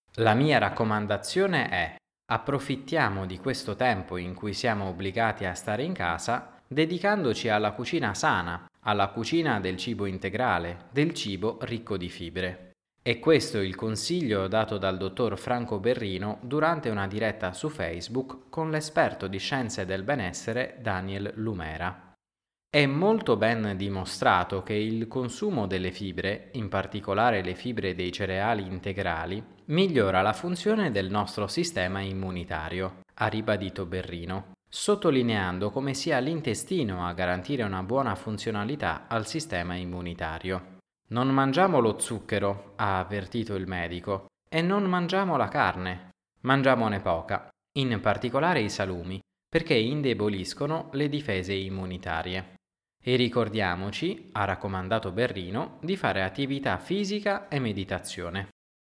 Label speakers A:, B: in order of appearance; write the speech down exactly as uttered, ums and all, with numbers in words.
A: La mia raccomandazione è: approfittiamo di questo tempo in cui siamo obbligati a stare in casa, dedicandoci alla cucina sana, alla cucina del cibo integrale, del cibo ricco di fibre. E questo è il consiglio dato dal dottor Franco Berrino durante una diretta su Facebook con l'esperto di scienze del benessere Daniel Lumera. È molto ben dimostrato che il consumo delle fibre, in particolare le fibre dei cereali integrali, migliora la funzione del nostro sistema immunitario, ha ribadito Berrino, sottolineando come sia l'intestino a garantire una buona funzionalità al sistema immunitario. Non mangiamo lo zucchero, ha avvertito il medico, e non mangiamo la carne. Mangiamone poca, in particolare i salumi, perché indeboliscono le difese immunitarie. E ricordiamoci, ha raccomandato Berrino, di fare attività fisica e meditazione.